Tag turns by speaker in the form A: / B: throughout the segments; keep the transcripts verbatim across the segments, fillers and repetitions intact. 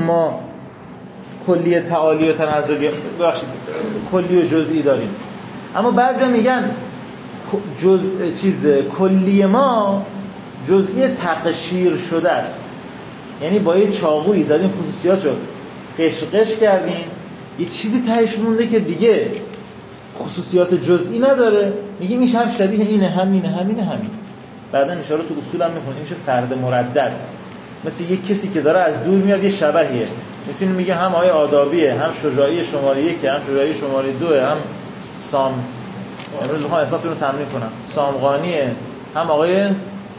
A: ما کلی تعالی و تنزلی بخشید کلی و جزئی داریم، اما بعضیا میگن جز چیز کلی ما جزئی تقشیر شده است، یعنی با یه چاقویی زدیم خصوصیاتشو قش قش کردیم، یه چیزی تهش مونده که دیگه خصوصیات جزئی نداره، میگیم این هم شبیه اینه، همینه همینه همین. بعدا ان شاءالله تو اصول هم میخونیم میشه فرد مردد، مثل یک کسی که داره از دور میاد یه شبحیه، میتونیم میگه هم آقای آدابیه، هم شجاعی شماره یکه، هم شجاعی شماره دوه، هم سام امروز میخوام اسمتون رو تمرین کنم سامغانیه، هم آقای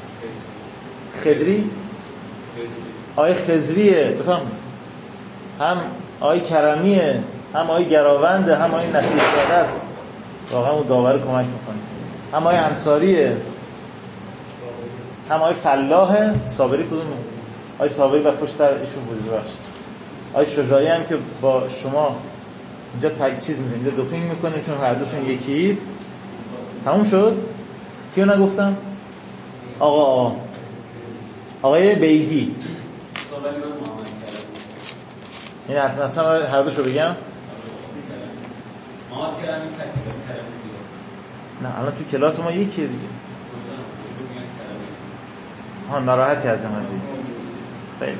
A: خضری آقای خضریه بفهم، هم آقای کرمیه، هم آقای گراونده، هم آقای نصیح‌زاده است، واقعا اون داور کمک میکنه، هم آقای انصاریه، هم آقای فلاحه. صابری کدومه؟ آقای صابری و پشت سر ایشون بود ببخشید. آقای شجاعی هم که با شما اینجا تگ چیز میزنید، اینجا دوپینگ میکنه چون هر دوتون یکیید. تموم شد؟ کیو نگفتم؟ آقا آقا آقای بیگی. این حتما هر دوشو بگم؟ نه الان تو کلاس ما یکیه دیگه. ها ناراحتی از این قضیه. خیلی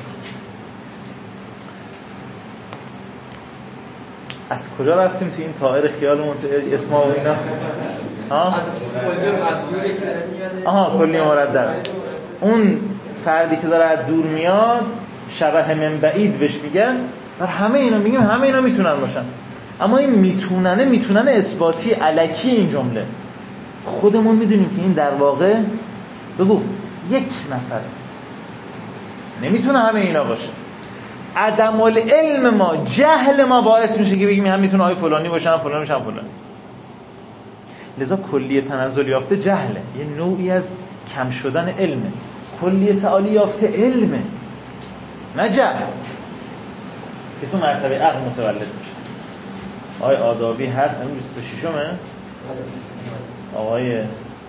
A: از کجا رفتیم تو این طائر خیالمون تو اسما و اینا؟ ها؟ آها کلی مردد. اون فردی که داره از دور میاد شبه من بعید بهش میگن. بر همه اینا میگیم همه اینا میتونن باشن، اما این میتوننه میتونن اثباتی الکی. این جمله خودمون میدونیم که این در واقع بگو یک نفره، نمیتونه همه اینا باشه. عدم العلم ما، جهل ما باعث میشه که بگیم هم میتونه آقای فلانی باشه، هم فلانی باشه، هم فلانی. لذا کلیه تنزل یافته جهله، یه نوعی از کم شدن علمه. کلیه تعالی یافته علمه، نه جهل که تو مرتبه عقل متولد میشه. آقای آدابی هست، این بیست و ششمه. آقای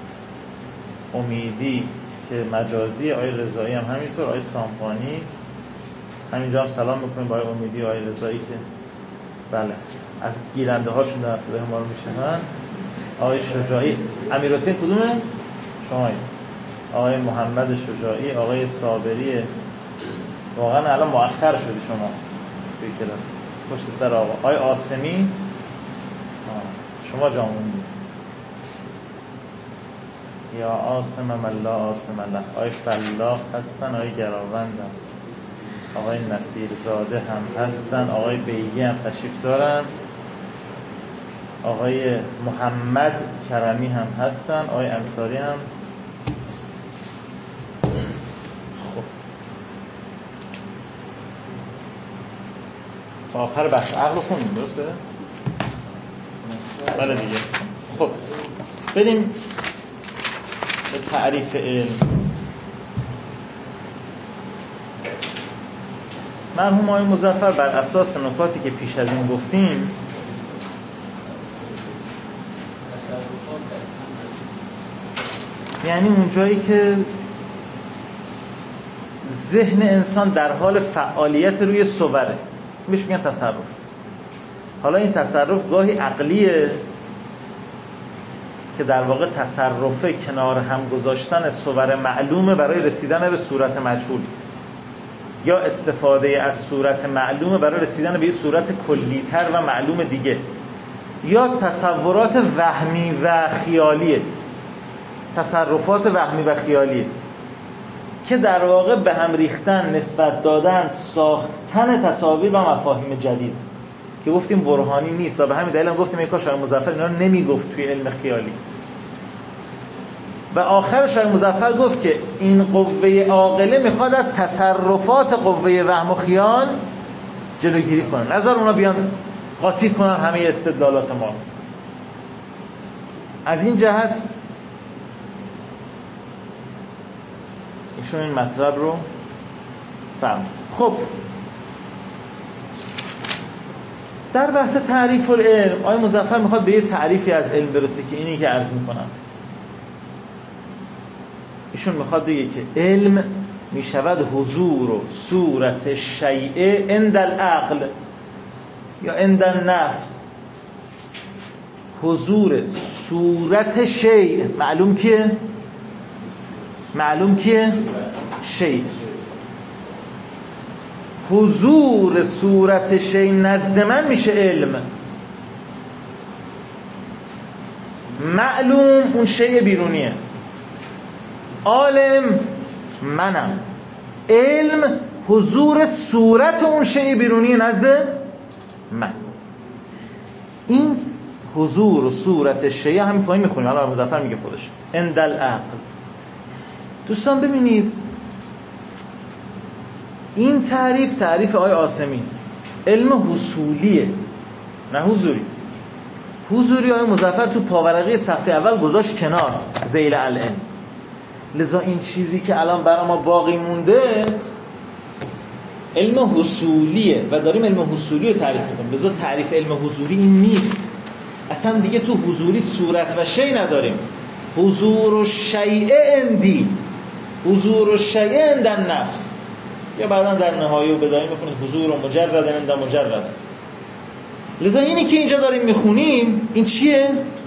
A: امیدی که مجازی، آقای رضایی هم همینطور، آقای سامپانی همینجا هم سلام میکنیم با آقای امیدی و آقای رضایی که بله از گیرنده هاشون در صدای ما رو میشنن. آقای شجاعی. امیر حسین کدومه؟ شمایید. آقای محمد شجاعی، آقای صابری. واقعا الان مؤخر شدی شما توی کلاس پشت سر آقا. آقای آسمی شما جاموندی یا آسم الله آسم الله. آقای فلاح هستن، آقای گراوندن، آقای نصیرزاده هم هستن، آقای بیگی هم تشریف دارن، آقای محمد کرمی هم هستن، آقای انصاری هم هستن. خب تا آخر بحث عقل خونیم درسته؟ بله دیگه. خب بریم به تعریف علم. مرحوم آقای مظفر بر اساس نکاتی که پیش از این گفتیم یعنی اون جایی که ذهن انسان در حال فعالیت روی صوره بهش میگن تصرف. حالا این تصرف گاهی عقلیه که در واقع تصرف کنار هم گذاشتن صور معلومه برای رسیدن به صورت مجهول، یا استفاده از صورت معلومه برای رسیدن به یه صورت کلی‌تر و معلوم دیگه، یا تصورات وهمی و خیالیه، تصرفات وهمی و خیالیه که در واقع به هم ریختن، نسبت دادن، ساختن تصاویر و مفاهیم جدید که گفتیم برهانی نیست و به همین دلیل هم گفتیم ای کاش آقای مظفر اینا رو نمیگفت توی علم خیالی. و آخرش آقای مظفر گفت که این قوه عاقله میخواد از تصرفات قوه وهم و خیال جلوگیری کنه، نظر اونا بیان قاطی کنن همه استدلالات ما. از این جهت ایشون این مطلب رو فهم. خب در بحث تعریف العلم آقای مظفر میخواد به یه تعریفی از علم برسه که اینی که عرض میکنم. ایشون میخواد بگه که علم می شود حضور و صورت شیء عند العقل یا عند النفس. حضور صورت شیء معلوم کیه؟ معلوم کیه؟ شیء. حضور صورت شیء نزد من میشه علم. معلوم اون شیء بیرونیه، عالم منم. علم حضور صورت اون شیء بیرونی نزد من. این حضور و صورت شیء همین پایین میخونیم، حالا مظفر میگه خودش عند العقل. دوستان ببینید این تعریف تعریف آقای عاصمی علم حصولیه نه حضوری. حضوری آقای مظفر تو پاورقی صفحه اول گذاشت کنار ذیل العلم. لذا این چیزی که الان برای ما باقی مونده علم حصولیه و داریم علم حصولی رو تعریف میکنیم. لذا تعریف علم حضوری این نیست. اصلا دیگه تو حضوری صورت و شیء نداریم. حضور و شیء اندی، حضور و شیء عند النفس، یا بعدا در نهایه و بدایه میخونید حضور و مجرد عند مجرد. لذا اینی که اینجا داریم میخونیم این چیه؟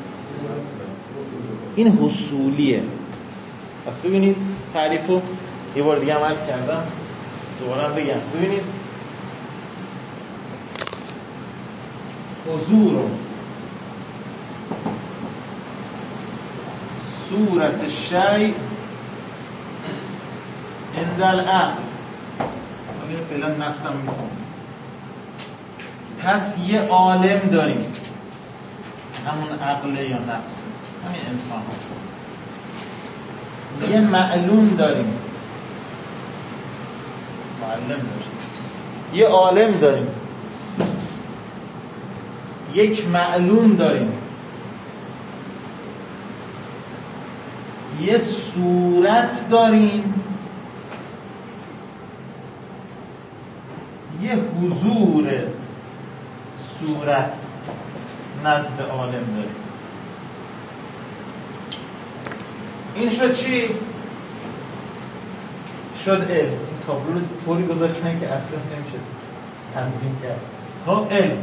A: این حصولیه. پس ببینید تعریفو یه بار دیگه هم عرض کردم، دوباره هم بگم. ببینید حضور و صورت شیء عند العقل. من فعلا نفسم میکنم. پس یه عالم داریم، همون عقل یا نفس، همین انسان ها. یه معلوم داریم، معلم داشتیم. یه عالم داریم، یک معلوم داریم، یه صورت داریم، یه حضور صورت نزد عالم داریم. این شد چی؟ شد علم. این تابلو رو طوری گذاشتن که اصلا نمیشه تنظیم کرد. خب علم.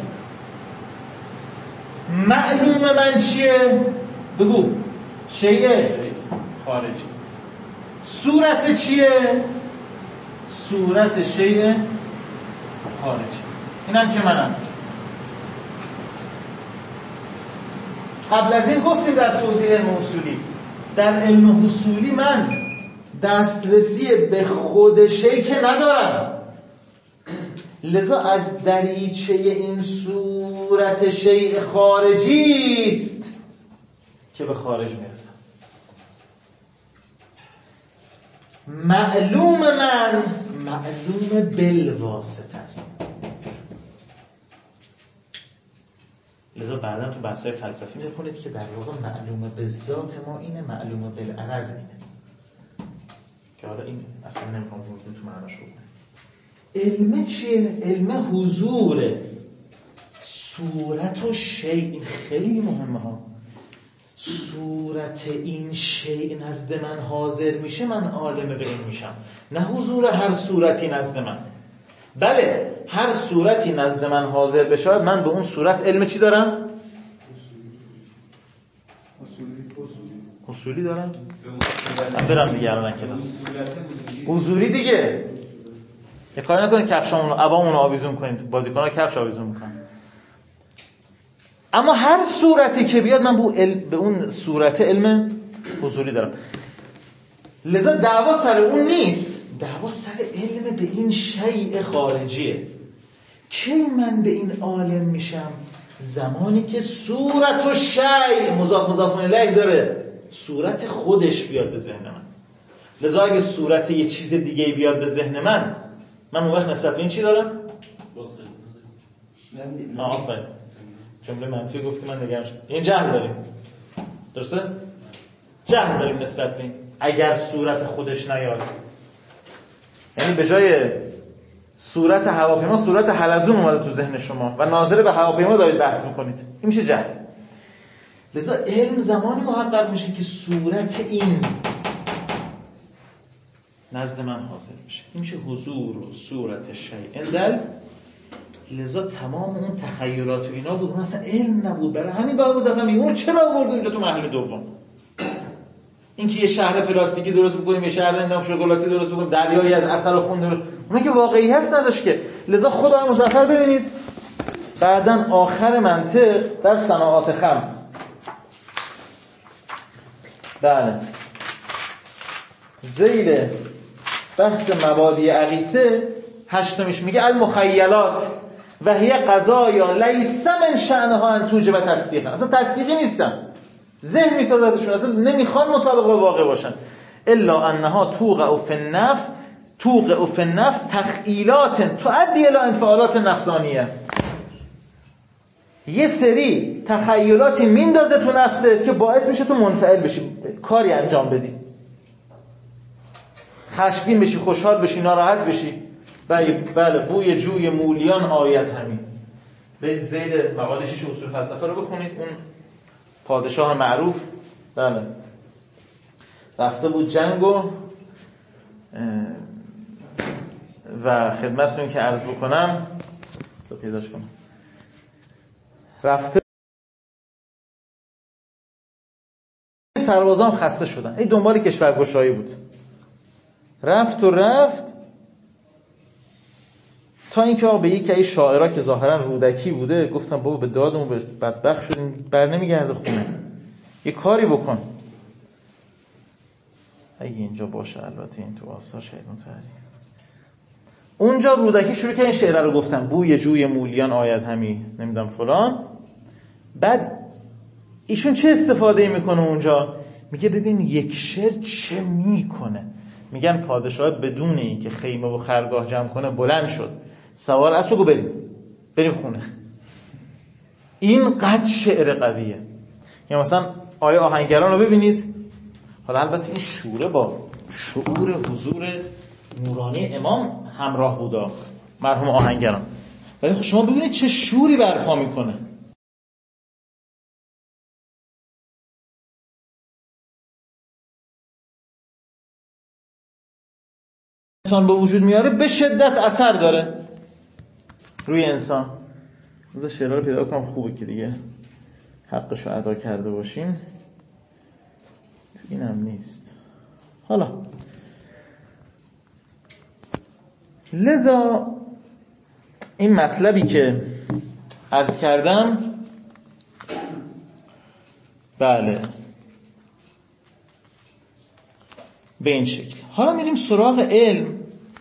A: معلوم من چیه؟ بگو. شیء خارجی. صورت چیه؟ صورت شیء خارجی. اینم که منم. قبل از این گفتیم در توضیح علم اصولی، در علم اصولی من دسترسی به خود شیء که ندارم. لذا از دریچه این صورت شیء خارجی است که به خارج میرسم. معلوم من معلوم بالواسطه است. لذا بعدا تو بحث‌های فلسفی می‌خونید که در واقع معلومه به ذات ما اینه، معلومه بالعرض اینه، که حالا این اصلا نمی‌خوام تو معناش بگم. علم چیه؟ علم حضور صورت و شیء. این خیلی مهمه ها. صورت این شیء نزد من حاضر میشه، من عالم به این میشم. نه حضور هر صورتی نزد من. بله هر صورتی نزد من حاضر بشه من به اون صورت علم چی دارم؟ اصولی دارم؟ من برم دیگه الان کلاس حضوری دیگه. یه کاری نکنید کفشامون رو عبامون رو آویزون کنید، بازیکن‌ها کفش آویزون میکنن. اما هر صورتی که بیاد من به اون صورت علم حضوری دارم. لذا دعوا سر اون نیست، دعوا سر علم به این شیء خارجیه. کی من به این عالم میشم؟ زمانی که صورت و شیء مضاف مضاف الیه داره، صورت خودش بیاد به ذهن من. لذا اگه صورت یه چیز دیگه بیاد به ذهن من، من اون وقت نسبت به این چی دارم؟ آفرین. جمله منفی گفتی من نگران شدم. این جهل داریم. درسته؟ جهل داریم نسبت به این. اگر صورت خودش نیاد. یعنی به جای صورت هواپیما صورت حلزون اومده تو ذهن شما و ناظر به هواپیما دارید بحث میکنید. این میشه جهل. لذا علم زمانی محقق میشه که صورت این نزد من حاضر بشه. این میشه حضور و صورت شیء اندل. لذا تمام اون تخیلات و اینا بود، اون اصلا علم نبود. برای همین بابا مظفر میگه اون چرا آوردون اینجا تو مرحله دوم؟ اینکه یه شهر پلاستیکی درست بکنیم، یه شهر نمیدونم شکلاتی درست بکنیم، دریایی از عسل و خون درست، اون که واقعیت نداشت که. لذا خدای مظفر ببینید بعدن آخر منطق در صناعات خمس، بله، ذیل بحث مبادی عقیسه هشتمیش میگه المخیلات و هی قضایا لیس من شأنها ان توجب تصدیقا. اصلا تصدیقی نیستن، ذهن میسازدشون، اصلا نمیخوان مطابق با واقع باشن. الا انها توقع فی النفس توقع فی النفس تخیلات تؤدی الی انفعالات نفسانیه. یه سری تخیلاتی میندازه تو نفست که باعث میشه تو منفعل بشی، کاری انجام بدی، خشمگین بشی، خوشحال بشی، ناراحت بشی. بله بوی جوی مولیان آید همین. به ذیل مقاله شیش اصول فلسفه رو بخونید. اون پادشاه معروف بله رفته بود جنگ و و خدمتتون که عرض بکنم بذار پیداش کنم، رفته سربازان خسته شدن، این دنبال کشورگشایی بود، رفت و رفت تا اینکه به یکی از شاعرها که ظاهرا رودکی بوده گفتم بابا به دادمون برس، بدبخت شدیم، بر نمیگرده خونه، یه کاری بکن. اگه اینجا باشه البته این تو آثار شاید متحری. اونجا رودکی شروع که این شعر رو گفتم، بوی جوی مولیان آید همی نمیدونم فلان. بعد ایشون چه استفاده میکنه اونجا؟ میگه ببین یک شعر چه میکنه. میگن پادشاه بدون این که خیمه و خرگاه جمع کنه بلند شد، سوار اسب رو بریم بریم خونه. این قد شعر قویه. یا مثلا آیه آهنگران رو ببینید، حالا البته این شوره با شعور حضور نورانی امام همراه بودا مرحوم آهنگران، ولی شما ببینید چه شوری برپا میکنه. انسان به وجود میاره به شدت اثر داره روی انسان. بذار شعرها رو پیدا کنم، خوبه که دیگه حقشو ادا کرده باشیم. تو اینم نیست. حالا لذا این مطلبی که عرض کردم بله به این شکل. حالا میریم سراغ علم.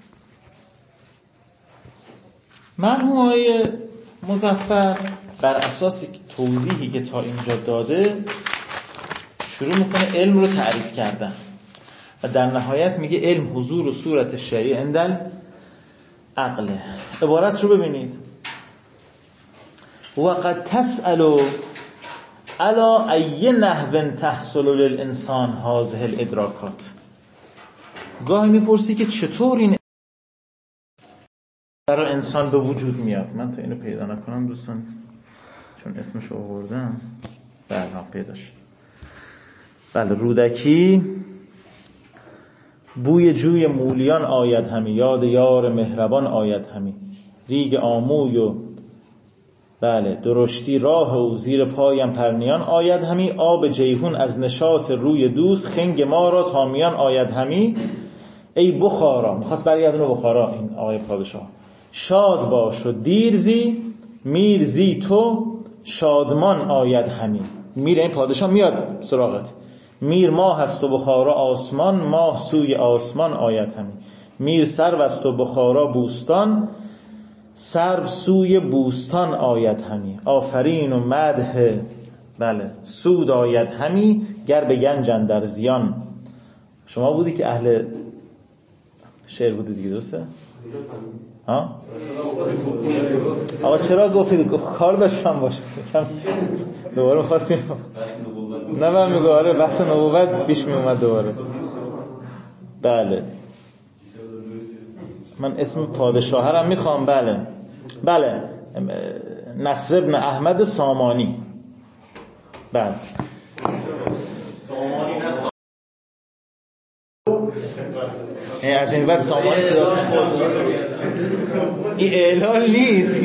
A: مرحوم آقای مظفر بر اساس توضیحی که تا اینجا داده شروع میکنه علم رو تعریف کردن و در نهایت میگه علم حضور و صورت شیء اندل عقله. عبارت رو ببینید، وقد تسأل علی ای نحو تحصل للانسان هذه الادراکات. گاهی میپرسی که چطور این برای انسان به وجود میاد. من تا اینو پیدا نکنم دوستان چون اسمش آوردم بله پیداش. بله رودکی بوی جوی مولیان آید همی، یاد یار مهربان آید همی، ریگ آموی و بله درشتی راه و زیر پایم پرنیان آید همی، آب جیهون از نشاط روی دوست خنگ ما را تامیان آید همی. ای بخارا، میخواست برگردونه بخارا این آقای پادشاه، شاد باش و دیرزی میرزی تو شادمان آید همی. میره این پادشاه میاد سراغت، میر ماه است و بخارا آسمان، ماه سوی آسمان آید همی. میر سرو است و بخارا بوستان، سرو سوی بوستان آید همی. آفرین و مدح بله سود آید همی، گر به گنج اندر زیان. شما بودی که اهل شعر بودی دیگه درسته؟ ها؟ آقا چرا گفتید؟ کار داشتم باشه دوباره خواستیم نه من میگه آره بحث نبوت پیش می اومد دوباره. بله من اسم پادشاه هم میخوام. بله بله نصر ابن احمد سامانی. بله از این بعد سامان صدا این اعلال نیست.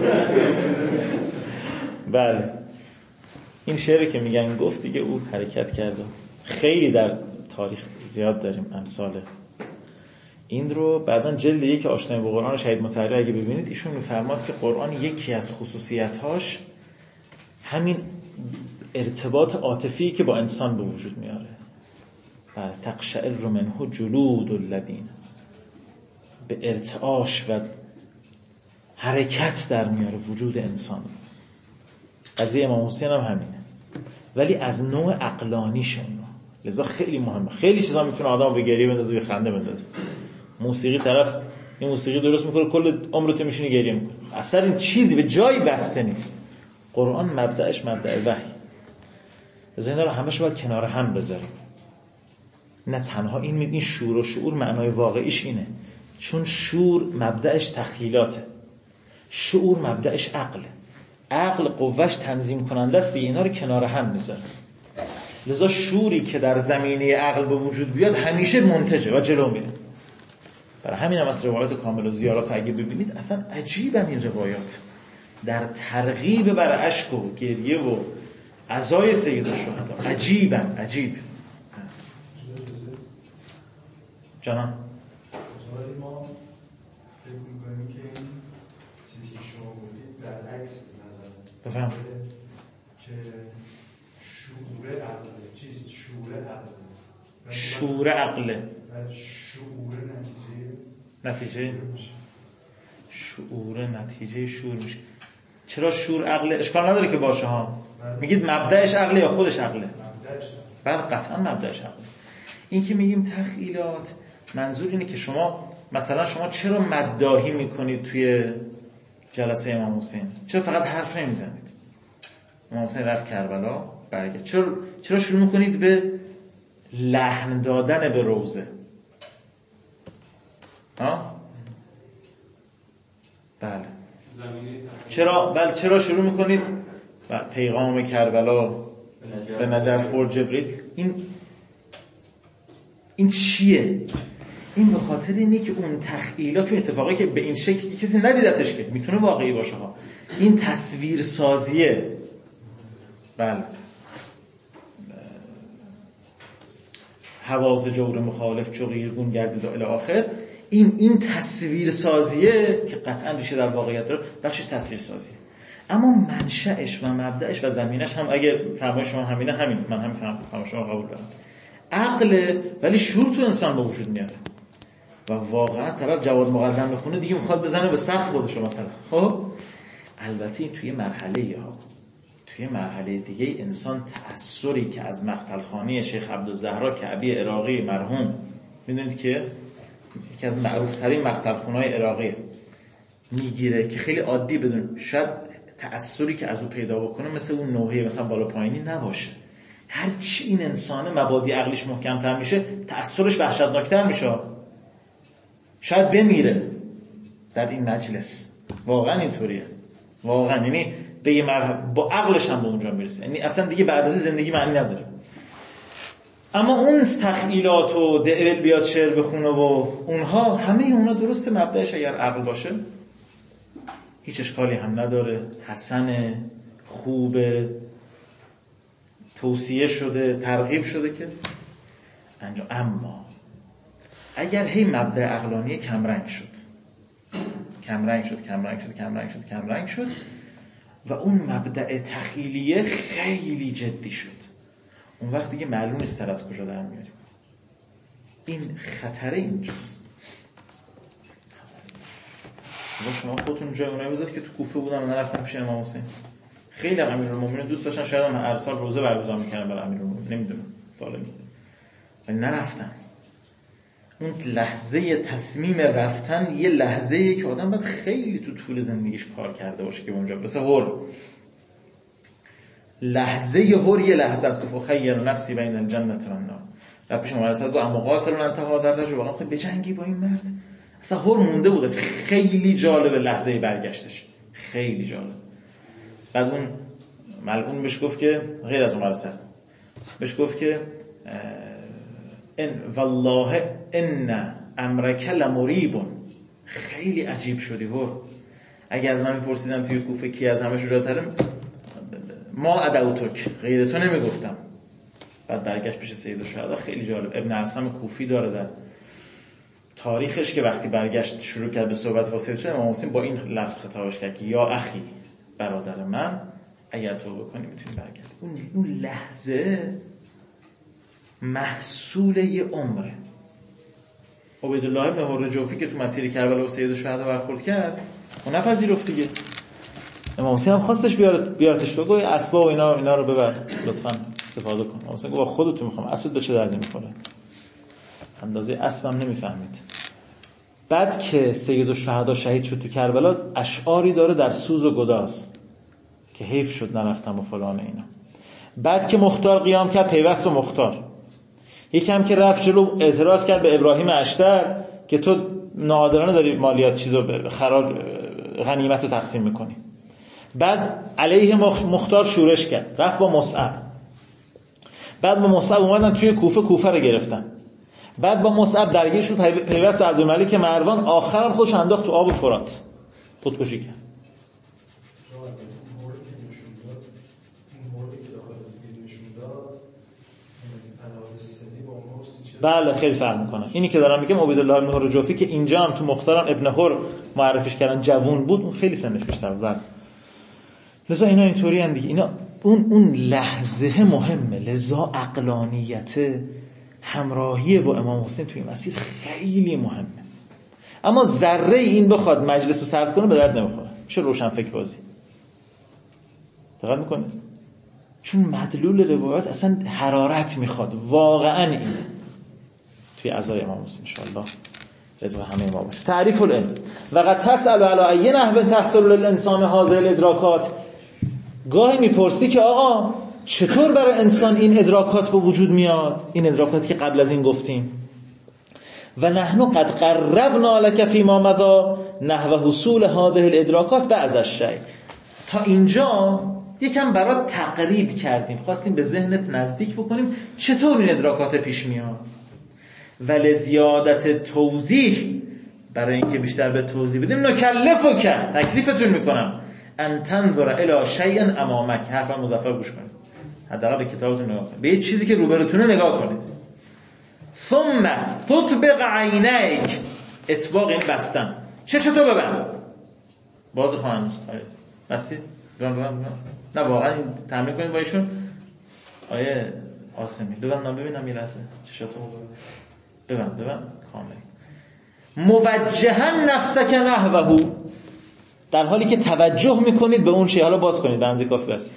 A: بله این شعری که میگن گفت دیگه او حرکت کرده. خیلی در تاریخ زیاد داریم امثال این رو. بعدن جلد یک آشنای با قرآن شهید مطهری اگه ببینید ایشون میفرماد که قرآن یکی از خصوصیت‌هاش همین ارتباط عاطفی که با انسان به وجود میاره. تقشعر منه جلود اللبین، به ارتعاش و حرکت در میاره وجود انسان. قضیه امام حسین هم همینه، ولی از نوع عقلانیشه. لذا خیلی مهمه. خیلی چیزا میتونه آدم به گریه بندازه و خنده بندازه. موسیقی طرف این موسیقی درست میکنه کل عمرت میشینی گریه میکنه، اصلا این چیزی به جایی بسته نیست. قرآن مبدأش مبدأ وحی. لذا اینا رو همش باید کنار هم بذاریم. نه تنها این این شور و شعور معنای واقعیش اینه، چون شور مبدأش تخیلاته، شعور مبدأش عقله. عقل قوهش تنظیم کننده است دیگه، اینا رو کنار هم میذاره. لذا شوری که در زمینه عقل به وجود بیاد همیشه منتجه و جلو میره. برای همین هم از روایات کامل و زیارات اگه ببینید اصلا عجیبن این روایات در ترغیب بر اشک و گریه و عزای سید الشهدا. عجیبن عجیب. جانم
B: ما فکر میکنیم که این چیزی که شما گفتید برعکس نظر
A: بفهم
B: که شعور عقله. چیز شعور عقله
A: شعور عقله
B: و شعور نتیجه
A: نتیجه شعور نتیجه شعور میشه. چرا شعور عقله؟ اشکال نداره که باشه ها. میگید مبدأش عقله یا خودش عقله؟
B: مبدأش
A: بله قطعا مبدأش عقله. این که میگیم تخیلات، منظور اینه که شما مثلا شما چرا مداحی میکنید توی جلسه امام حسین؟ چرا فقط حرف نمیزنید؟ امام حسین رفت کربلا برگشت، چرا چرا شروع میکنید به لحن دادن به روزه؟ ها؟ بله. چرا بله چرا شروع میکنید پیغام کربلا به نجف برد جبریل؟ این این چیه؟ این به خاطر اینه که اون تخیلات، چون اتفاقی که به این شکل کسی ندیدتش که میتونه واقعی باشه ها، این تصویر سازیه. بله حواس جور مخالف چو قیرگون گردید و الی آخر. این این تصویر سازیه که قطعا ریشه در واقعیت داره، بخشش تصویر سازیه. اما منشأش و مبدأش و زمینش هم اگه فرمایش شما همینه، همین من همین فرمایش شما قبول دارم. عقل ولی شور تو انسان به وجود میاره و واقعا طرف جواد مقدم بخونه دیگه میخواد بزنه به سقف خودش مثلا. خب البته این توی مرحله ها توی مرحله دیگه انسان تأثری که از مقتل خانه شیخ عبدالزهرا کعبی عراقی مرحوم، میدونید که یکی از معروف ترین مقتل خانه‌های عراقی میگیره که خیلی عادی بدون، شاید تأثری که از او پیدا بکنه مثل اون نوحه مثلا بالا پایینی نباشه. هر چی این انسان مبادی عقلیش محکم‌تر میشه تأثیرش وحشتناکتر میشه. شاید بمیره در این مجلس. واقعا اینطوریه. واقعا یعنی به یه مرحله با عقلش هم به اونجا میرسه، یعنی اصلا دیگه بعد از زندگی معنی نداره. اما اون تخیلات و دعویل بیاد شعر بخونه و اونها همه اونا درسته مبدأش اگر عقل باشه هیچ اشکالی هم نداره، حسن خوبه، توصیه شده، ترغیب شده که انجام. اما اگر هی مبدأ عقلانی کمرنگ شد کمرنگ شد کمرنگ شد کمرنگ شد کمرنگ شد و اون مبدأ تخیلیه خیلی جدی شد، اون وقت دیگه معلوم نیست سر از کجا در میاریم. این خطره اینجاست. شما خودتون جای اونایی بذارید که تو کوفه بودن و نرفتن پیش امام حسین. خیلی هم امیرالمومنین دوست داشتن، شاید هم هر سال روزه برگزار می‌کردن برای امیرالمومنین، نمیدونم سوالی ولی نرفتن. اون لحظه تصمیم رفتن یه لحظه‌ایه که آدم باید خیلی تو طول زندگیش کار کرده باشه که اونجا مثل هر لحظه هر یه لحظه از تو خیر نفسی بین الجنه و النار. رب پیش اومد گفت اما قاتلون انتها در رجل، واقعا خود بجنگی با این مرد. اصلا هر مونده بوده. خیلی جالب لحظه برگشتش، خیلی جالب. بعد اون ملعون بهش گفت که غیر از اون مرسل بهش گفت که ان والله ان امرک لمریب. خیلی عجیب شدی برو. اگه از من میپرسیدن توی کوفه کی از همه شجاع‌تره، ما ادعوتک، غیر تو نمیگفتم. بعد برگشت پیش سید الشهدا. خیلی جالب، ابن عصام کوفی داره در تاریخش که وقتی برگشت شروع کرد به صحبت با سید الشهدا، امام حسین با این لفظ خطابش کرد که یا اخی، برادر من، اگر توبه کنی میتونی برگردی. اون اون لحظه محصول یه عمره. عبیدالله ابن حر جوفی که تو مسیر کربلا و سید الشهدا برخورد کرد، اون نپذیرفت دیگه. امام حسین هم خواستش بیارت بیارتش تو، گفت اسبا و اینا اینا رو ببر لطفاً استفاده کن. امام حسین گفت خودتون میخوام، اسبت به چه دردی میخوره؟ اندازه اسبم نمیفهمید. بعد که سید الشهدا شهید شد تو کربلا، اشعاری داره در سوز و گداز که حیف شد نرفتم و فلان اینا. بعد که مختار قیام کرد پیوست به مختار. یکم که رفت جلو اعتراض کرد به ابراهیم اشتر که تو ناعادلانه داری مالیات چیزو خراج غنیمت رو تقسیم میکنی. بعد علیه مختار شورش کرد، رفت با مصعب. بعد با مصعب اومدن توی کوفه کوفه رو گرفتن. بعد با مصعب درگیر شد، پیوست به عبدالملک مروان، آخرام خودش انداخت تو آب فرات، خودکشی کرد. بله خیلی فرق میکنه. اینی که دارم میگم عبیدالله ابن حر جوفی که اینجا هم تو مختارم ابن حر معرفیش کردن جوون بود، اون خیلی سنش بیشتر بود. لذا اینا اینطوری ان دیگه. اینا اون اون لحظه مهمه. لذا عقلانیت همراهی با امام حسین توی مسیر خیلی مهمه. اما ذره این بخواد مجلس رو سرد کنه به درد نمیخوره. میشه روشن فکر بازی. دقت میکنه؟ چون مدلول روایات اصلا حرارت میخواد. واقعا اینه توی عزای امام حسین ان شاء الله رزق همه ما باشه. تعریف العلم وقد تسأل علی ای نحو تحصل للانسان هذه الادراکات. گاهی میپرسی که آقا چطور برای انسان این ادراکات به وجود میاد، این ادراکاتی که قبل از این گفتیم. و نحن قد قربنا لك فيما مضى نحو حصول هذه الادراکات بعض الشیء. تا اینجا یکم برات تقریب کردیم، خواستیم به ذهنت نزدیک بکنیم چطور این ادراکات پیش میاد. ولی زیادت توضیح، برای اینکه بیشتر به توضیح بدیم، نکلفک، تکلیفتون میکنم، ان تنظر الی شیء امامک. حرفم مظفر گوش کنید، حداقل به کتابتون نگاه کنید، به یه چیزی که روبروتونه نگاه کنید. ثم تطبق عینیک، اطباق این بستن، چشتو ببند. باز خواهند بستید ببند ببند ببند. نه واقعا این تمرین کنید با ایشون. آیه آسمی ببند، ببینم یه لحظه چشتو ببند ببند کامل. موجها نفسک نحوه، در حالی که توجه میکنید به اون شی. حالا باز کنید بنزی کافی بس.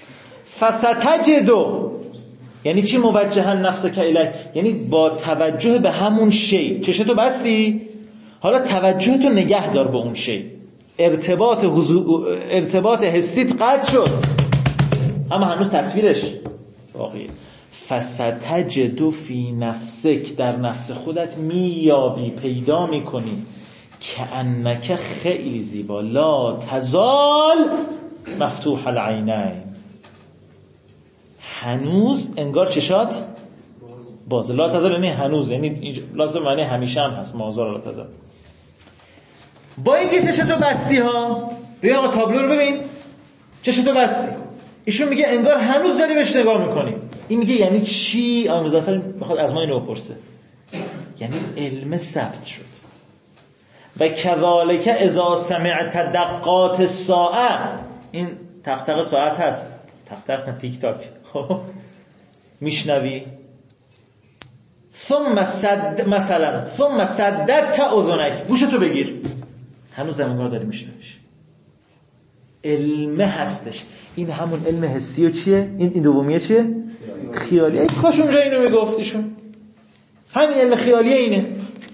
A: فستجدو، یعنی چی موجها نفسک الیه؟ یعنی با توجه به همون شی. چشتو بستی، حالا توجه تو نگه دار به اون شی. ارتباط حضور، ارتباط حسیت قطع شد، اما هنوز تصویرش باقیه. فستجدو فی نفسک، در نفس خودت میابی، پیدا میکنی که انک، خیلی زیبا، لا تزال مفتوح العینین، هنوز انگار چشات باز. لا تزال یعنی هنوز، یعنی لازم معنی همیشه هم هست، مازال لا تزال. با اینکه چشتو بستی ها، بیا آقا تابلو رو ببین، چشتو بستی. ایشون میگه انگار هنوز داری بهش نگاه میکنی. این میگه یعنی چی؟ آقا مظفر میخواد از ما اینو بپرسه. یعنی علم ثبت شد. و کذالک اذا سمعت دقات الساعه، این تق ساعت هست، تق تق نه تیک تاک، خب میشنوی. ثم صد مثلا ثم سددت اذنک، گوشتو بگیر، هنوز انگار داری میشنویش. علم هستش. این همون علم حسی و چیه؟ این این دومیه چیه؟ خیالی. ای کاش اونجا اینو میگفتیشون. همین علم خیالیه اینه.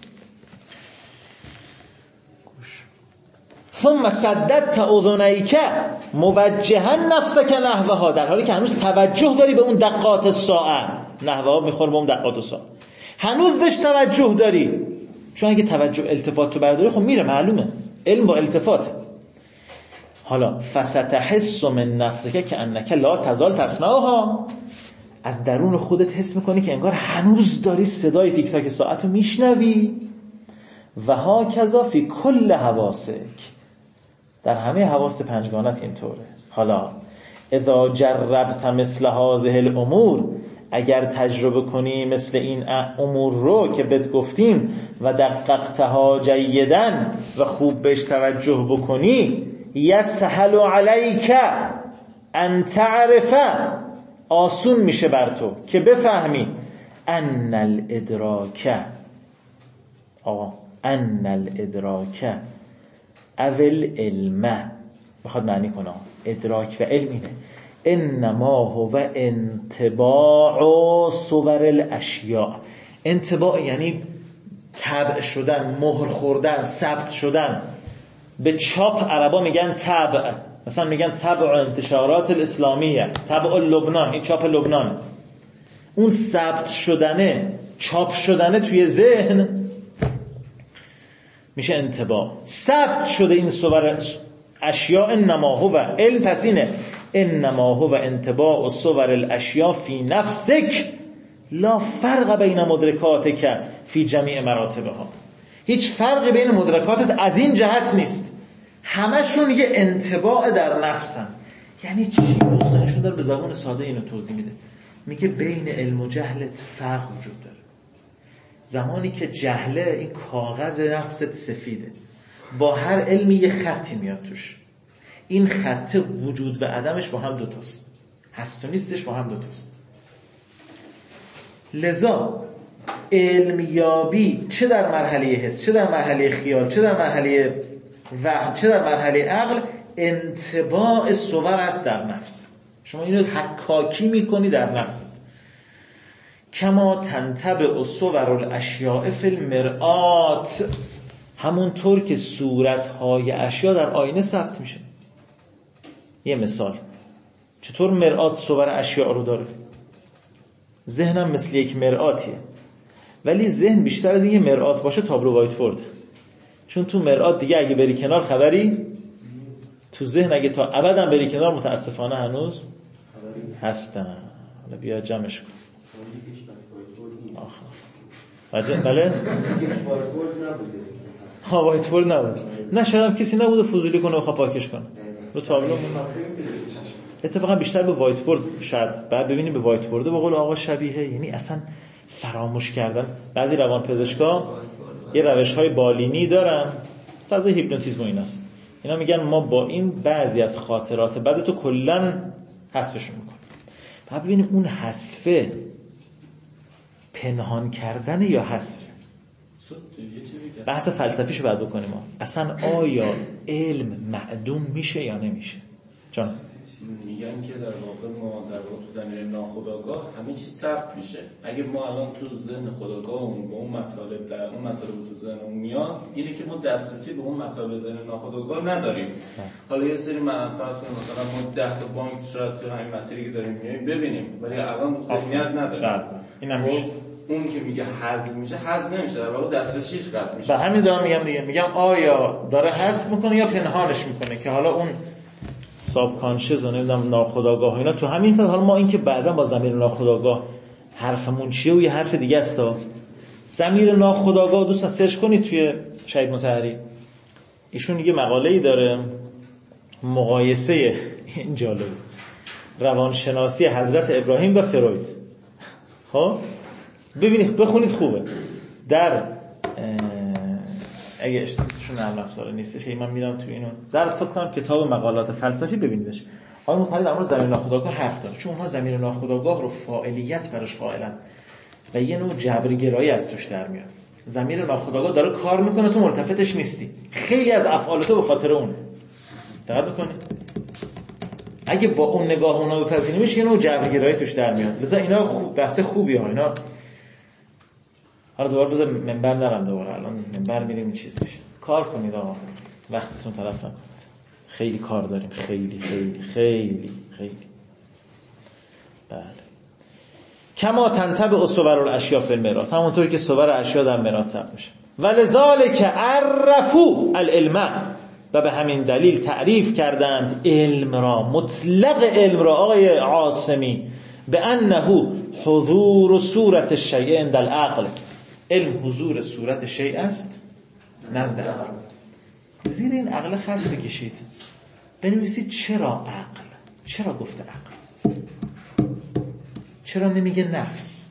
A: ثم سددت اذنیک موجها نفسک نحوها، در حالی که هنوز توجه داری به اون دقات ساعه. نحوها میخوره به اون دقات ساعه، هنوز بهش توجه داری. چون اگه توجه التفات تو برداری خب میره، معلومه علم با التفاته. حالا فستحس من نفسک که انک لا تزال تسمعها، از درون خودت حس میکنی که انگار هنوز داری صدای تیک تاک ساعت رو میشنوی. و ها کذا فی کل حواسک، در همه حواس پنجگانت اینطوره. حالا اذا جربت مثل هذه الامور، اگر تجربه کنی مثل این امور رو که بهت گفتیم، و دققتها جیداً، و خوب بهش توجه بکنی، یسهل علیک ان تعرف، آسون میشه بر تو که بفهمی، ان الادراک، آقا ان الادراک اول علم، بخواد معنی کنه ادراک و علم اینه، انما هو انطباع صور الاشیاء. انطباع یعنی طبع شدن، مهر خوردن، ثبت شدن. به چاپ عربا میگن طبع، مثلا میگن طبع انتشارات الاسلامیه، طبع لبنان، این چاپ لبنان. اون ثبت شدنه، چاپ شدنه توی ذهن میشه انطباع. ثبت شده این صور اشیاء، انما هو علم، پس اینه انما هو انطباع صور الاشیاء فی نفسک لا فرق بین مدرکاتک فی جمیع مراتبها. هیچ فرقی بین مدرکاتت از این جهت نیست، همشون یه انطباع در نفسن. یعنی چی؟ دوستانشون داره به زبان ساده اینو توضیح میده، میگه بین علم و جهلت فرق وجود داره. زمانی که جهله، این کاغذ نفست سفیده، با هر علمی یه خطی میاد توش، این خط وجود و عدمش با هم دوتاست، هست و نیستش با هم دوتاست. لذا علمیابی چه در مرحله حس، چه در مرحله خیال، چه در مرحله وهم، چه در مرحله عقل، انطباع صور است در نفس. شما اینو حکاکی میکنی در نفست. کما تنطبع صور الاشیاء فی المرآت، همونطور که صورتهای اشیا در آینه ثبت میشه. یه مثال، چطور مرآت صور اشیاء رو داره؟ ذهنم مثل یک مرآتیه، ولی ذهن بیشتر از این یه مرآت باشه تابلو وایتبورد. چون تو مرآت دیگه اگه بری کنار خبری، تو ذهن اگه تا ابد هم بری کنار متاسفانه هنوز هستن. حالا بیا جمعش کن. آخه بله ها وایت بورد نبود، نه شاید کسی نبوده فضولی کنه و خواه پاکش کنه رو تابلو. اتفاقا بیشتر به وایت بورد شاید بعد ببینیم به وایت بورد به قول آقا شبیه، یعنی اصلا فراموش کردن. بعضی روانپزشکا یه روش‌های بالینی دارن، فاز هیپنوتیزم و ایناست، اینا میگن ما با این بعضی از خاطرات بعد تو کلاً حذفشون میکنیم. بعد ببینیم اون حذفه پنهان کردن یا حذف. بحث فلسفیشو بعد بکنیم ما. اصلا آیا علم معدوم میشه یا نمیشه؟ جان
C: میگن که در واقع ما در واقع تو زمینه ناخودآگاه همه چیز ثبت میشه. اگه ما الان تو ذهن خودآگاهمون با اون مطالب در اون مطالب تو ذهنمون میاد، اینه که ما دسترسی به اون مطالب ذهن ناخودآگاه نداریم. حالا یه سری من فرض کنیم مثلا ما ده تا بانک شاید تو همین مسیری که داریم میایم ببینیم، ولی الان ذهنیت نداریم.
A: اینم میشه.
C: اون که میگه حذف میشه، حذف نمیشه، در واقع دسترسیش قطع میشه.
A: به همین دارم میگم دیگه، میگم آیا داره حذف میکنه یا پنهانش میکنه، که حالا اون ساب کانشس و نمیدونم ناخودآگاه اینا تو همین تا. حالا ما این که بعدا با ضمیر ناخودآگاه حرفمون چیه و یه حرف دیگه است. ضمیر ناخودآگاه دوستان سرچ کنید توی شهید مطهری، ایشون یه مقاله‌ای داره مقایسه این جالب روانشناسی حضرت ابراهیم و فروید. خب ببینید بخونید خوبه. در اگه اشتباهشون نرم افزار نیستش من میرم تو اینو در فکر کنم کتاب مقالات فلسفی ببینیدش. آقای مطهری در مورد ضمیر ناخودآگاه حرف داره، چون اونها ضمیر ناخودآگاه رو فاعلیت براش قائلن و یه نوع جبرگرایی از توش در میاد. ضمیر ناخودآگاه داره کار میکنه، تو ملتفتش نیستی، خیلی از افعال تو به خاطر اون. دقت بکنید اگه با اون نگاه اونا بپذیریمش یه نوع جبرگرایی توش در میاد. لذا اینا خوب بحث خوبیه ها اینا. حالا دوباره بذار منبر نرم، دوباره الان منبر میریم این چیز میشه. کار کنید آقا، وقتتون تلف نکنید، خیلی کار داریم، خیلی خیلی خیلی خیلی. بله. کما تنطبع صور الاشیاء فی المرآت، همونطوری که صور اشیا در مرآت ثبت میشه. ولذالک عرفوا العلم، و به همین دلیل تعریف کردند علم را، مطلق علم را آقای عاصمی، به انه حضور صورت الشیء عند العقل، علم حضور صورت شیء است نزد عقل. زیر این عقل خط بکشید، بنویسید چرا عقل، چرا گفته عقل، چرا نمیگه نفس،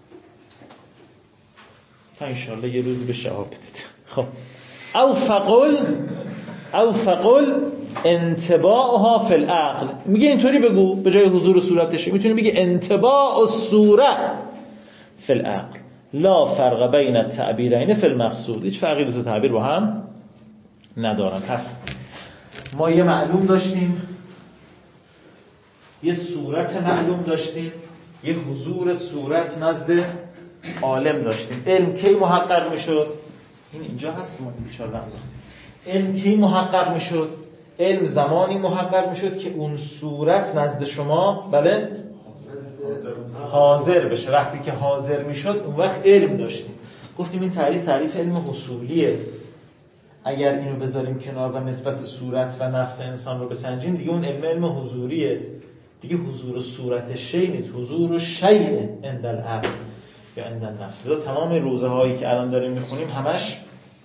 A: تا انشاءالله یه روزی به شهاب بدید. خب او فقل او فقل انطباعها فی العقل، میگه اینطوری بگو به جای حضور صورتش، میتونی بگی انطباع الصوره فی العقل لا فرق بین التعبیرین فی المقصود، هیچ فرقی دو تا تعبیر با هم ندارن. پس ما یه معلوم داشتیم، یه صورت معلوم داشتیم، یه حضور صورت نزد عالم داشتیم. علم کی محقق میشد؟ این اینجا هست که ما بیچاره نذاشتیم. علم کی محقق میشد؟ علم زمانی محقق میشد که اون صورت نزد شما بله حاضر بشه. وقتی که حاضر میشد اون وقت علم داشتیم. گفتیم این تعریف تعریف علم حصولیه. اگر اینو بذاریم کنار و نسبت صورت و نفس انسان رو بسنجیم، دیگه اون علم علم حضوریه. دیگه حضور صورت شیء نیست، حضور شیء عند العقل یا عند النفس. لذا تمام روزه هایی که الان داریم میخونیم همش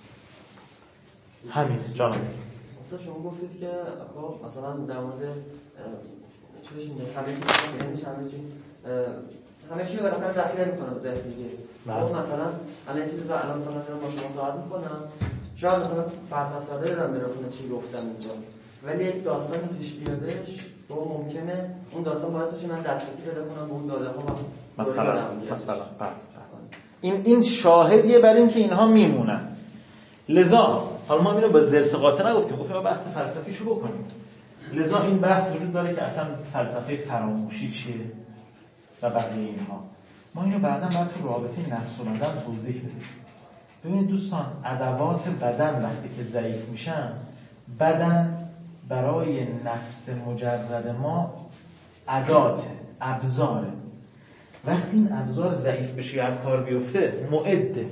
A: همین. جانم
D: مثلا شما گفتید که خب مثلا در مورد چی بشه میگه همه چیز نمیشه همه چیز همه چیز بالاخره ذخیره میکنه به ذهن دیگه. خب مثلا الان چیزی رو الان مثلا دارم با شما صحبت میکنم، شاید مثلا فرد مسئله دارم برسونه چی گفتم اینجا، ولی یک داستان پیش بیادش و ممکنه اون داستان باعث بشه من دسترسی پیدا کنم به اون داده ها.
A: مثلا مثلا این این شاهدیه بر این که اینها میمونن. لذا حالا ما اینو با زرس قاطع نگفتیم، گفتیم بحث فلسفیشو بکنیم. لذا این بحث وجود داره که اصلا فلسفه فراموشی چیه و بقیه اینها. ما اینو بعداً باید تو رابطه نفس و بدن توضیح بدیم. ببینید دوستان، ادوات بدن وقتی که ضعیف میشن، بدن برای نفس مجرد ما ادات ابزاره. وقتی این ابزار ضعیف بشه یا کار بیفته، معده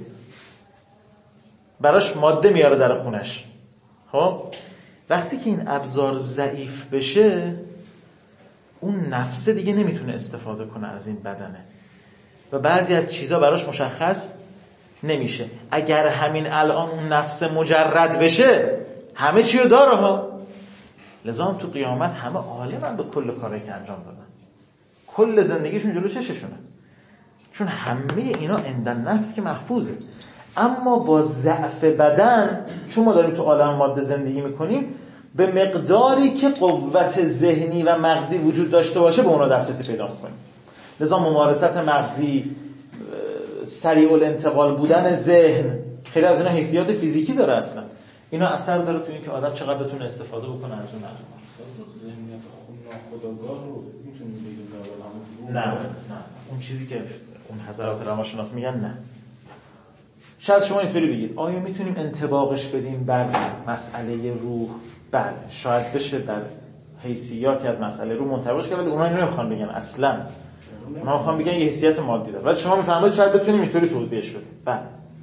A: براش ماده میاره در خونش. خب وقتی که این ابزار ضعیف بشه، اون نفس دیگه نمیتونه استفاده کنه از این بدنه و بعضی از چیزا براش مشخص نمیشه. اگر همین الان اون نفس مجرد بشه، همه چی رو داره ها. لذا هم تو قیامت همه عالمن به کل کاری که انجام دادن، کل زندگیشون جلو چششونه، چون همه اینا عند النفس که محفوظه. اما با ضعف بدن، چون ما داریم تو عالم ماده زندگی میکنیم، به مقداری که قوت ذهنی و مغزی وجود داشته باشه به اونا دسترسی پیدا میکنیم. لذا ممارست مغزی، سریع الانتقال بودن ذهن، خیلی از اینا حیثیت فیزیکی داره. اصلا اینا اثر داره تو این که آدم چقدر بتونه استفاده بکنه از اون معلومات.
C: ذهنیت ناخودآگاه رو میتونیم بگیم
A: نه نه اون چیزی که اون حضرات روانشناس میگن نه. شاید شما اینطوری بگید آیا میتونیم انطباقش بدیم بر مسئله روح؟ بله شاید بشه در حیثیاتی از مسئله روح منطبقش کرد، ولی اونها اینو نمیخوان بگن اصلا. اونها میخوان بگن یه حیثیت مادی داره، ولی شما میفهمید شاید بتونیم اینطوری توضیحش بدیم. بله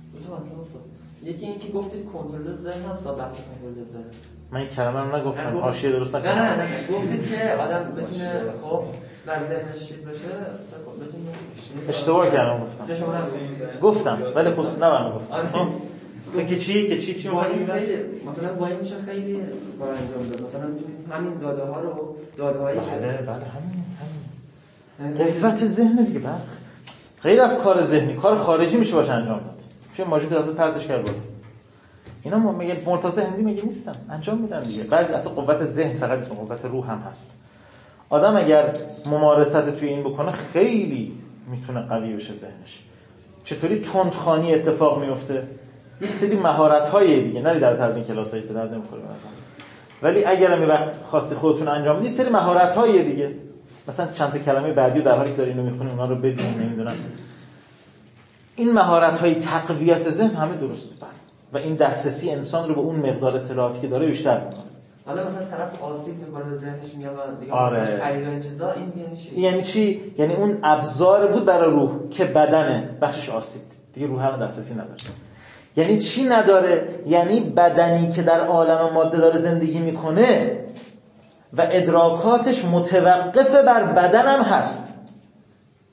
D: یکی این که گفتید کنترل ذهن هست، بحث کنترل ذهن.
A: من این کلمه رو نگفتم، حاشیه درست نکنم.
D: نه نه نه گفتید که آدم بتونه خب در ذهنش چیز بشه، بتونه
A: اشتباه کردم گفتم. گفتم ولی خود نه من گفتم. که چی که چی چی
D: میگید؟ مثلا با این میشه خیلی کار انجام داد. مثلا میتونید همین داده ها رو داده هایی که
A: بله بله همین همین قوت ذهن دیگه، بله غیر از کار ذهنی کار خارجی میشه باشه انجام داد. چه ماژیک دست پرتش کرد بود. اینا ما میگن مرتضی هندی میگه نیستن، انجام میدن دیگه. بعضی حتی قوت ذهن فقط نیست، قوت روح هم هست. آدم اگر ممارست توی این بکنه خیلی میتونه قوی بشه ذهنش. چطوری تندخوانی اتفاق میفته؟ یک سری مهارت‌های دیگه نری در از این کلاسایی به درد نمیخوره مثلا. ولی اگر هم وقت خواستی خودتون انجام بدی سری مهارت‌های دیگه، مثلا چند تا کلمه بعدی در حالی که داری اینو میخونی اونا رو بدون نمیدونم، این مهارت‌های تقویت ذهن همه درسته بله. و این دسترسی انسان رو به اون مقدار اطلاعاتی که داره بیشتر می‌کنه.
D: حالا مثلا طرف آسیب می‌کنه به ذهنش میاد و دیگه
A: آره.
D: این چیزا این یعنی چی؟
A: یعنی چی؟ یعنی اون ابزار بود برای روح که بدنه بخشش آسیب دیگه روح هم دسترسی نداره. یعنی چی نداره؟ یعنی بدنی که در عالم ماده داره زندگی میکنه و ادراکاتش متوقف بر بدن هم هست.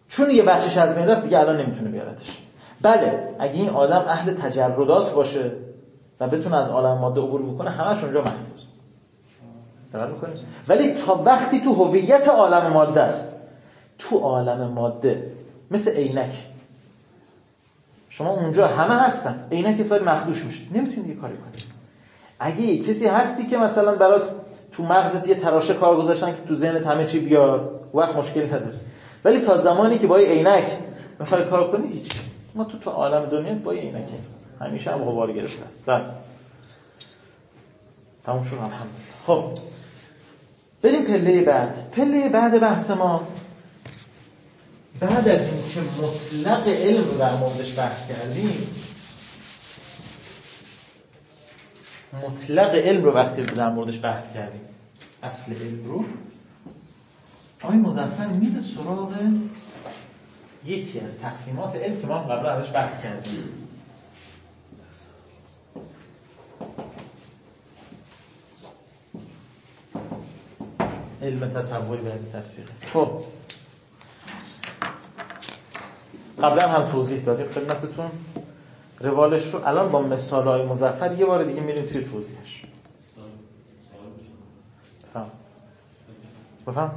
A: چون یه بخشش از بین رفت دیگه الان نمیتونه بیارتش. بله اگه این آدم اهل تجردات باشه و بتونه از عالم ماده عبور بکنه همش اونجا محفوظ. درست می‌کنید؟ ولی تا وقتی تو هویت عالم ماده است، تو عالم ماده مثل عینک، شما اونجا همه هستن، عینک فقط مخدوش میشه، نمیتونی یه کاری کنی. اگه یه کسی هستی که مثلا برات تو مغزت یه تراشه کار گذاشتن که تو ذهنت همه چی بیاد، وقت مشکلی نداره. ولی تا زمانی که با عینک میخوای کار کنی هیچ. ما تو تو عالم دنیا با عینک همیشه هم غبار گرفته است. بله. تموم شد الحمدلله. خب بریم پله بعد. پله بعد بحث ما بعد از این که مطلق علم رو در موردش بحث کردیم، مطلق علم رو وقتی در موردش بحث کردیم، اصل علم رو، آقای مظفر میره سراغ یکی از تقسیمات علم که ما قبلا ازش بحث کردیم. علم تصوری و علم تصدیق. خب قبلا هم توضیح دادیم خدمتتون روالش رو. الان با مثال‌های مظفر یه بار دیگه میریم توی توضیحش. بفهم بفهم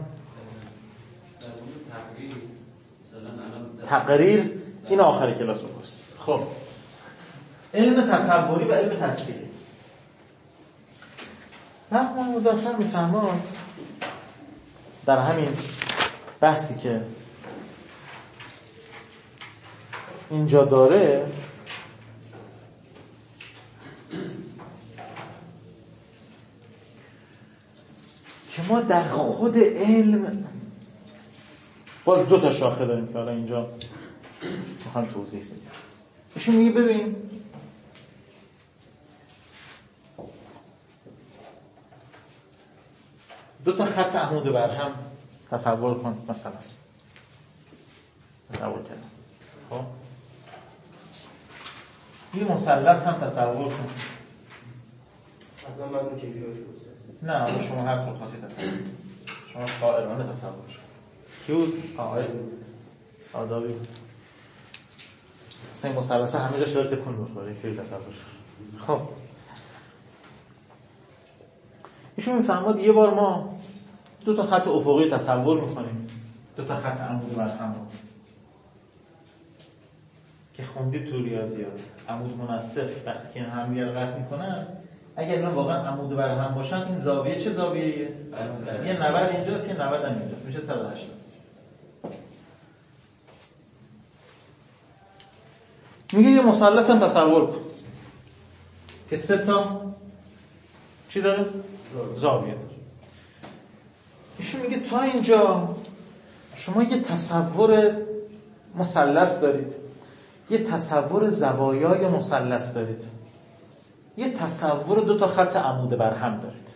A: تقریر این آخر کلاس بپرس. خب علم تصوری و علم تصویری. مرحوم مظفر میفهمند در همین بحثی که اینجا داره که ما در خود علم باز دو تا شاخه داریم که حالا اینجا میخوام توضیح بدیم. ایشون میگه ببین دو تا خط عمود برهم تصور کن مثلا. تصور کردم. خب یه مثلث هم تصور کن.
D: مثلا من اون چیزی رو
A: نه حالا شما هر کدوم خاصی تصور. شما شاعرانه تصور کن. کی بود؟ آقای آدابی بود. مثلا این مثلث همه جاش داره تکون می‌خوره. کی تصور کن. خب ایشون میفهماد یه بار ما دو تا خط افقی تصور می‌کنیم. دو تا خط عمود بر هم که خوندید تو ریاضیات عمود منسق وقتی که هم دیگر قطع میکنن اگر اینا واقعا عمود بر هم باشن این زاویه چه زاویه‌ایه؟ یه نود اینجاست یه نود هم اینجاست میشه صد و هشتاد. میگه یه مثلث هم تصور کن که سه تا چی داره؟ زاویه داره. ایشون میگه تا اینجا شما یه تصور مثلث دارید، یه تصور زوایای مثلث دارید، یه تصور دو تا خط عمود بر هم دارید.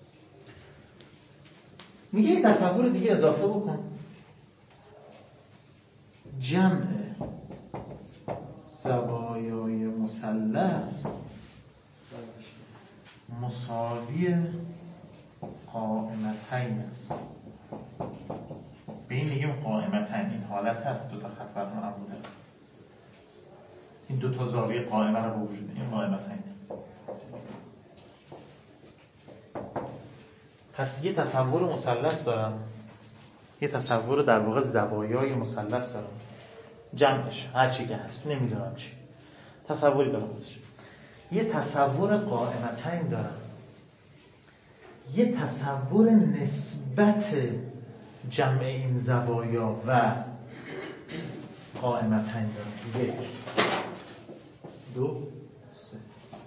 A: میگه یه تصور دیگه اضافه بکن. جمع زوایای مثلث مساوی قائمتین است. به این میگیم قائمتین. این حالت هست دو تا خط بر هم عموده. این دو تا زاویه قائمه رو به وجود این قائمتین. پس یه تصور مثلث دارم، یه تصور در واقع زوایای مثلث دارم، جمعش هر چی که هست نمیدونم چی تصوری دارم ازش. یه تصور قائمتین دارم، یه تصور نسبت جمع این زوایا و قائمتین دارم. یک دو سه.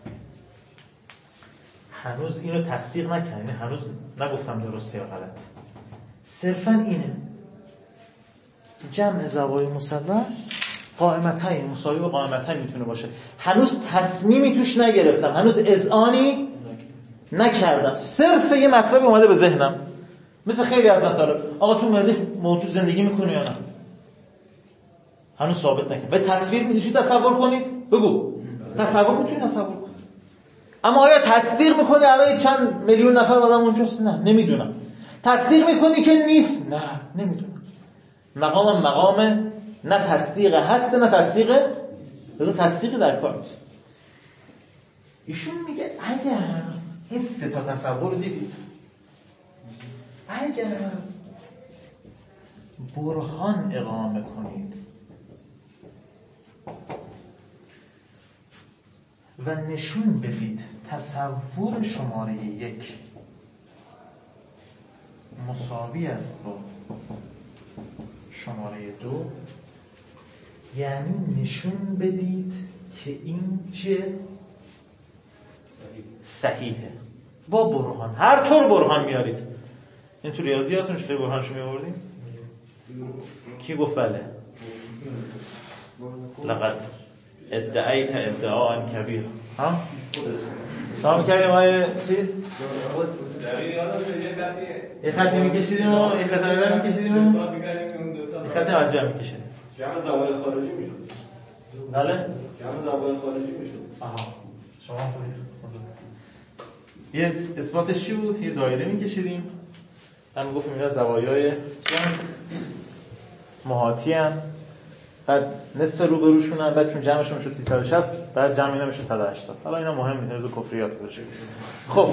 A: هنوز اینو تصدیق نکردم، هنوز نگفتم درسته یا غلط، صرفا اینه جمع زوایای مثلث قائمتین مساوی به قائمتین میتونه باشه. هنوز تصمیمی توش نگرفتم، هنوز اذعانی نکردم، صرف یه مطلب اومده به ذهنم مثل خیلی از مطالب. آقا تو مریخ موجود زندگی میکنه یا نه؟ هنوز ثابت نکردم. به تصویر میتونید تصور کنید؟ بگو تصور میتونید تصور کنید، اما آیا تصدیق میکنی الان چند میلیون نفر آدم اونجاست؟ نه نمیدونم. تصدیق میکنی که نیست؟ نه نمیدونم. مقام مقام نه تصدیق هست نه تصدیق لذا تصدیق در کار نیست. ایشون میگه اگر این سه تا تصور دیدید، اگر برهان اقامه کنید و نشون بدید تصور شماره یک مساوی است با شماره دو، یعنی نشون بدید که این چه صحیحه با برهان. هر طور برهان میارید. این تو ریاضیاتون چطوری برهانشو میآوردین؟ کی گفت بله؟ لقد ادعیت ادعاء کبیر. ها؟ شما میکردیم آیه چیز؟ یه خطی میکشیدیم و یه خطی میبر میکشیدیم و یه خطی از جمع میکشیدیم.
B: جمع زوایای خارجی میشد.
A: بله؟
B: جمع زوایای خارجی میشد.
A: آها. شما یه اثباتش چی بود؟ یه دایره میکشیدیم. هم گفتیم اینا زوایای محاطی هم، بعد نصف روبروشون هم، بعد چون جمعشون میشه سیصد و شصت، بعد جمع اینا میشه صد و هشتاد. حالا اینا مهم نیست، رو کفریات باشه. خب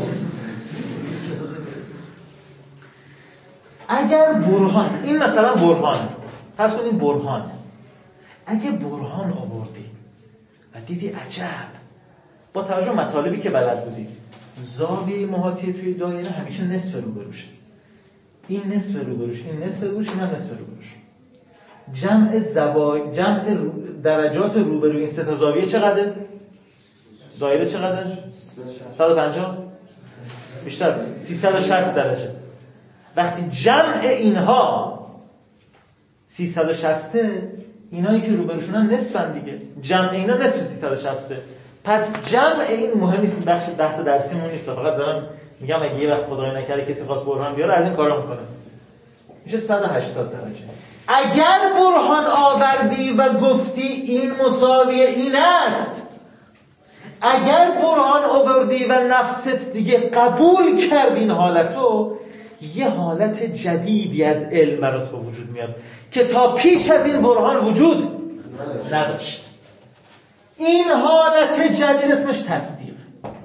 A: اگر برهان، این مثلا برهان، فرض کنیم برهان، اگه برهان آوردی و دیدی عجب با توجه مطالبی که بلد بودی زاویه محاطی توی دایره همیشه نصف روبروشه، این نصف روبروش، این نصف روبروش، این هم نصف روبروش. جمع زوای جمع رو... درجات روبروی این سه تا زاویه چقدره؟ دایره چقدره؟ صد و پنجاه بیشتر، سیصد و شصت درجه. وقتی جمع اینها سیصد و شصت، اینایی که روبروشونن نصفن دیگه. جمع اینا نصف سیصد و شصت. پس جمع این مهم نیست، بخش بحث درسیمون نیست، فقط دارم میگم اگه یه وقت خدای نکرده کسی خواست برهان بیاره از این کارا میکنه. میشه صد و هشتاد درجه. اگر برهان آوردی و گفتی این مساوی این است، اگر برهان آوردی و نفست دیگه قبول کرد این حالتو، یه حالت جدیدی از علم برات به وجود میاد که تا پیش از این برهان وجود نداشت. این حالت جدید اسمش تصدیق،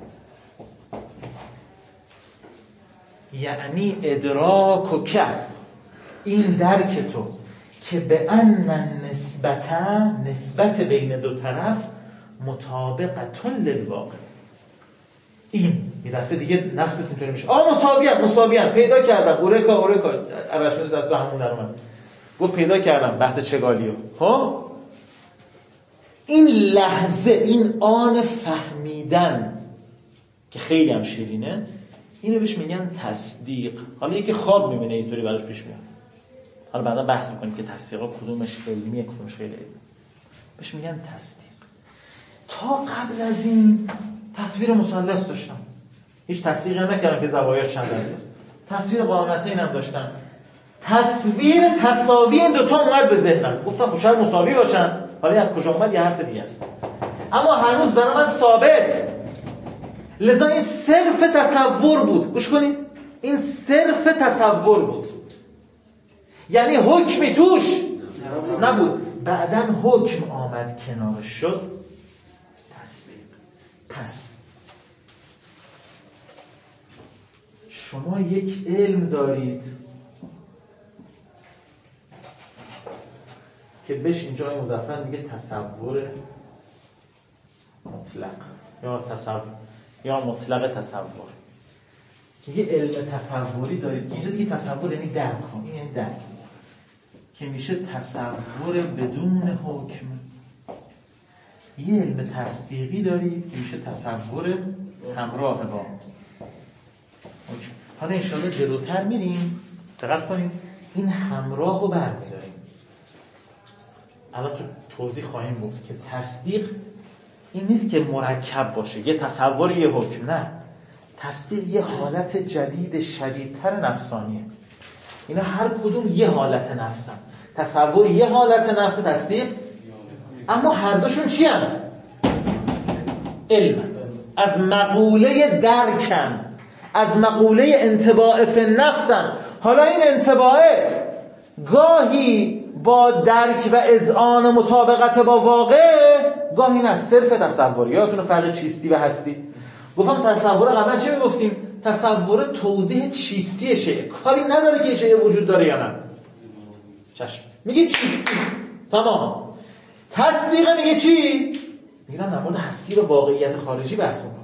A: یعنی ادراک و که این درک تو که به ان نسبت نسبت بین دو طرف مطابقتون للواقع. این یه دفعه دیگه نفست اینطوری میشه آه مساویان مساویان پیدا کردم، اورکا اورکا ارشمیدس از همون در اومد گفت پیدا کردم بحث چگالیو. خب این لحظه، این آن فهمیدن که خیلی هم شیرینه، اینو بهش میگن تصدیق. حالا یکی خواب میبینه اینطوری براش پیش میاد، حالا بعدا بحث میکنیم که تصدیقا کدومش علمیه کدومش غیر علمیه. بهش میگن تصدیق. تا قبل از این تصویر مثلث داشتم، هیچ تصدیقی هم نکردم که زوایاش چند درجه است. تصویر قامتین هم داشتم، تصویر تساوی این دوتا اومد به ذهنم، گفتم خب شاید مساوی باشن، حالا از کجا اومد یه حرف دیگه است، اما هنوز برای من ثابت. لذا این صرف تصور بود. گوش کنید، این صرف تصور بود، یعنی حکمی توش نبود. بعدن حکم آمد کنارش شد تصدیق. پس شما یک علم دارید که بهش اینجا مظفر میگه تصور مطلق یا تصور یا مطلق تصور، که یه علم تصوری دارید که اینجا دیگه تصور یعنی درک، این یعنی درک که میشه تصور بدون حکم. یه علم تصدیقی دارید که میشه تصور همراه با حکم. حالا انشاءالله جلوتر میریم، دقت کنید این همراه رو برمی‌داریم. الان تو توضیح خواهیم گفت که تصدیق این نیست که مرکب باشه، یه تصور یه حکم، نه. تصدیق یه حالت جدید شدیدتر نفسانیه. اینا هر کدوم یه حالت نفسن. تصور یه حالت نفس، تصدیق اما هر دوشون چی هم؟ علم. از مقوله درکن، از مقوله انطباع فی نفسن. حالا این انطباعه گاهی با درک و اذعان و مطابقت با واقع، گاهی این از صرف تصوری. یادتونه فرق چیستی و هستی؟ گفتم تصور قبلا چی میگفتیم؟ تصور توضیح چیستی شیء، کاری نداره که شیء وجود داره یا نه. چشم میگه چیستی، تمام. تصدیق میگه چی؟ میگه در مورد هستی و واقعیت خارجی بحث میکنم.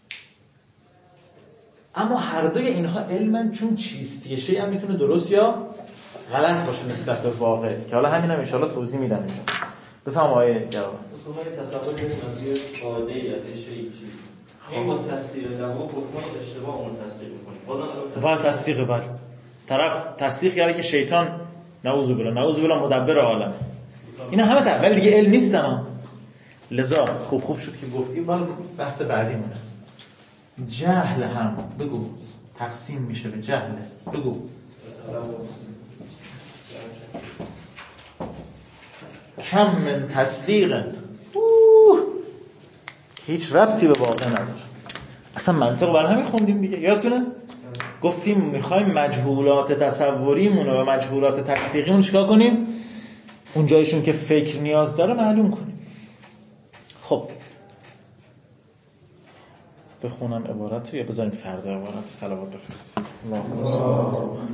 A: اما هر دوی اینها علمن، چون چیستی شیء هم میتونه درست یا غلط باشه نسبت به واقع، که حالا همین هم ان شاء الله توضیح میدم اینجا. بفهم آیه جواب.
C: اصلا تصور کنید از قاعده‌ایت شیء چیز این با تصدیق در واقع حکم اشتباه اون تصدیق می‌کنیم. بازم
A: با تصدیق بر طرف تصدیق کرده که شیطان نعوذ بالله نعوذ بالله مدبر عالم. اینا همه تا ولی دیگه علم نیستن ها. لذا خوب خوب شد که گفتیم، ولی بحث بعدی مونه. جهل هم بگو تقسیم میشه به جهل. بگو کم من تصدیق هیچ ربطی به واقع نداره. اصلا منطق برای همین خوندیم دیگه، یادتونه؟ گفتیم میخوایم مجهولات تصوریمون و مجهولات تصدیقیمون چیکار کنیم؟ اون جایشون که فکر نیاز داره معلوم کنیم. خب بخونم عبارت رو یا بذاریم فردا عبارت رو صلوات بفرستیم.